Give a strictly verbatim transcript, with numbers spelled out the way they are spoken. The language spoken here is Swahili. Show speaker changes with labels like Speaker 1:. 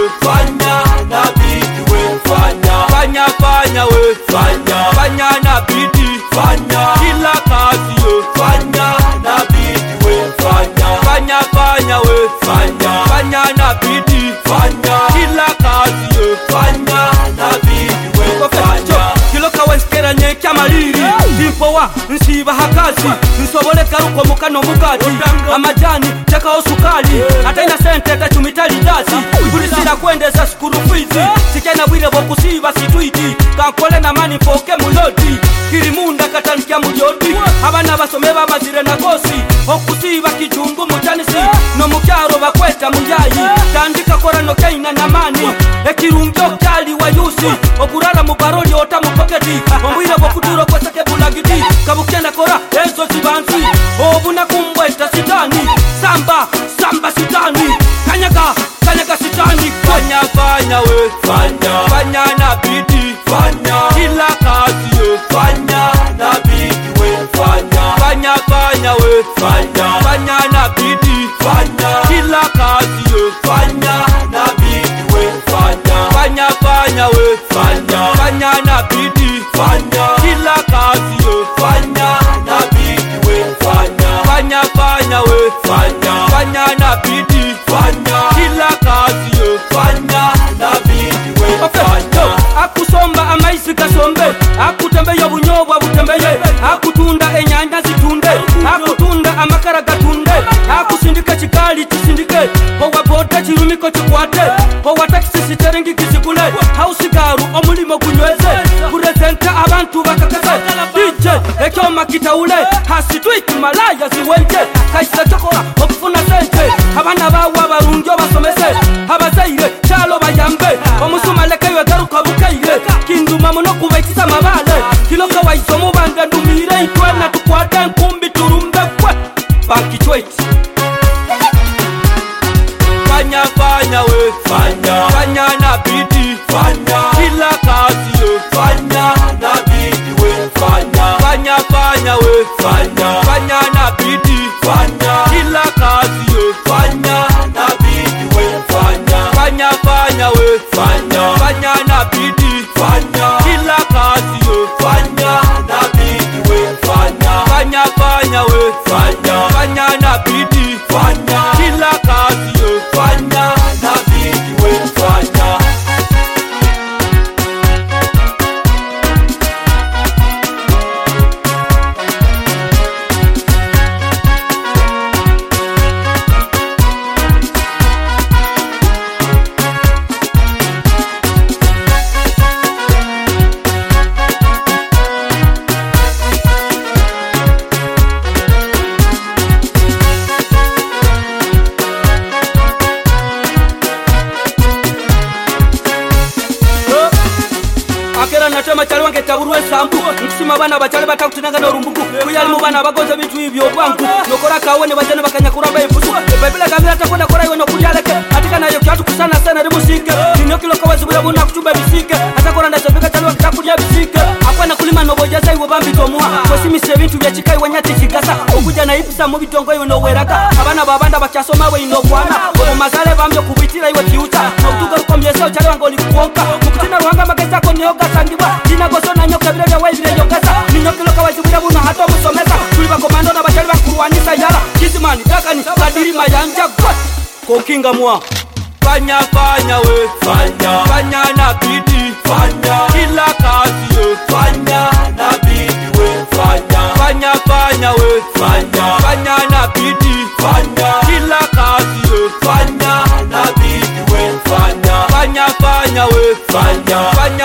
Speaker 1: we fanya na bidi we fanya fanya fanya we fanya fanya na bidi fanya kila kazi we fanya na bidi we fanya fanya fanya we fanya fanya na bidi fanya kila kazi we fanya na bidi we fanya kilo kawenskera nyekya maliri impowa nsiba hakazi nsobole karuko mukano mukati amajani chakao sukali ataina sente tachumitali dasi kulisira kwendeza skuru fizi sikena bwire bokusiba situiti kankole na mani foke mulodi kirimunda katalikia mujodi abana basome babazire na kosi okusiba kijungu mujanisi no mukyaro bakweta munjayi tandika korano kaina na mani ekirungyo kyali wayusi okurara mu baroli ota mu pocketi ombwire bokuduro kwa sake bulagiti kabukenda kora ezo zibanzi obuna kumbweta sitani samba samba sitani kanyaga kanyaga sitani fanya fanya we fanya fanya na bidi fanya kila kazi we fanya na bidi we fanya fanya fanya we fanya fanya na bidi fanya kila kazi we fanya na bidi we fanya fanya fanya we fanya fanya na bidi fanya kila kazi we fanya na bidi we fanya fanya fanya we fanya fanya na bidi fanya kila kazi we fanya na bidi we fanya akusomba amaisi kasombe akutembeye bunyobwa butembeye akutunda enyanja zitunde akutunda amakara gatunde akusindika chikali kisindike owa boda chirumiko chikwate owa taxi siteringi kisigule hausigaru omulimo kunyweze kurezenta abantu bakakaze D J ekyoma kitaule hasitwiki malaya ziwenje kaisa chokora okufuna sente abana bawa barunjo basomese abazaire chalo bayambe omusumaleke yegaruka bukaire kinduma muno kubaitisa mabale kiloka waisomo banga ndumire itwana tukwata nkumbi turumbe kwe bakichweti fanya fanya we fanya fanya na bidi fanya kila kazi we fanya na bidi we fanya fanya fanya we fanya fanya na bidi fanya kila kazi we fanya na bidi we fanya fanya fanya we fanya fanya na bidi fanya kila kazi we fanya na bidi we fanya fanya fanya we fanya fanya na bidi fanya kila kazi we fanya na bidi we fanya akera natema chali wange taburwe sambu nkisima bana bachale batakutinanga no rumbuku kuyali mu bana bagoza bitu ibyo bwangu nokora kawone bajana bakanyakura bayifusu ebibila kabira takonda kora yono kulyaleke atika nayo kyatu kusana sana rimusike kinyo kiloko bazibura buna kuchumba bisike atakora ndazobika chali wange takulya bisike akwana kulima noboja sai wo bambi tomuha kwesimise bintu bya chikai wanyate chigasa okuja na ipisa mu bitongo yono weraka abana babanda bakyasoma we inokwana mu mazale bambyo kubitira iwe kiuta nokutuga rukomyeso chali wange oli kuonka mukutina ruhanga mageza ko nyoka sandibwa dina gosona nyoka bile bya wayi bile yokasa ninyokilo kawazibura buna hato musomesa kuliba komando na bachali bakuruanisa yala kizimani takani kadiri mayanja kwa kokinga mwa fanya fanya we fanya fanya na bidi fanya kila kazi we fanya na bidi we fanya fanya fanya we fanya fanya na bidi fanya kila kazi we fanya na bidi we fanya fanya fanya we fanya fanya